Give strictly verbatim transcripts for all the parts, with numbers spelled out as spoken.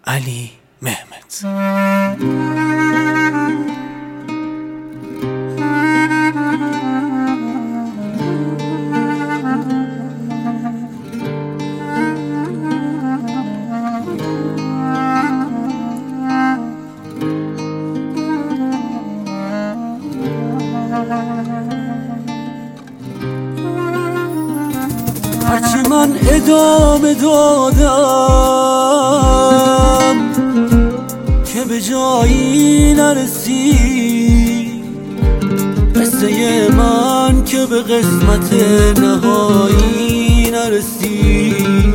علی مهمت. هرچی من ادامه دادم که به جایی نرسی، قصه من که به قسمت نهایی نرسی.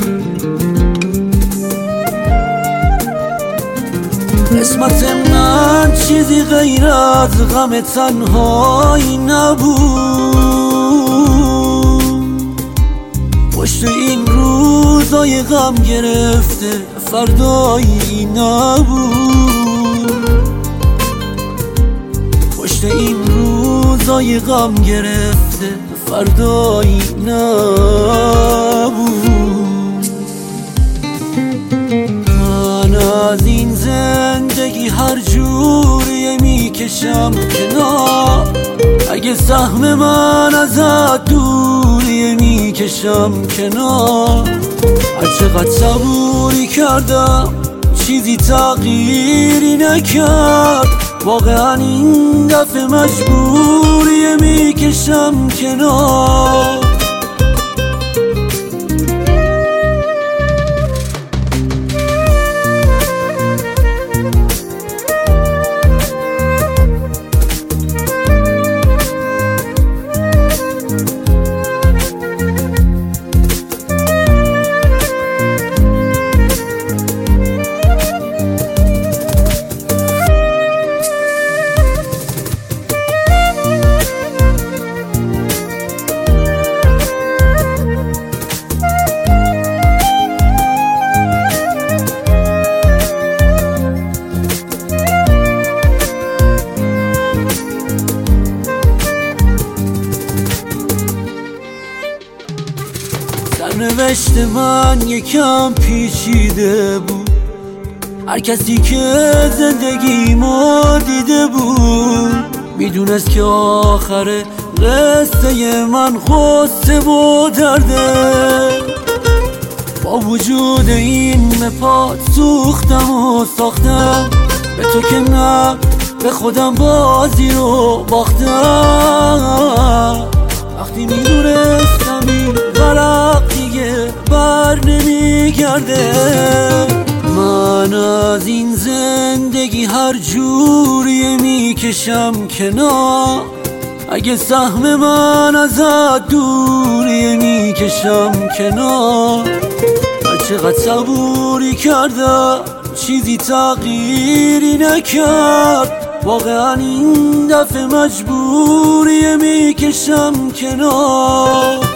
قسمت من چیزی غیر از غم تنهایی نبود، پشت این روزای غم گرفته فردایی نبود، پشت این روزای غم گرفته فردایی نبود. من از این زندگی هر جوری میکشم کنار، اگه سهم من ازت دوری میکشم کنار. هر چقدر صبوری کردم چیزی تغییری نکرد، واقعا این دفعه مجبوری میکشم کنار. سرنوشت من یکم پیچیده بود، هر کسی که زندگیمو دیده بود میدونست که آخر قصه من غصه و درده. با وجود این مپات سوختم و ساختم، به تو که نه به خودم بازی رو باختم. وقتی میدونستم این ورق دیگه بر نمیگرده، من از این زندگی هر جوری میکشم کنار. اگه سهم من ازت دوری میکشم کنار. هر چقدر صبوری کردم چیزی تغییری نکرد، واقعا این دفعه مجبوری میکشم کنار.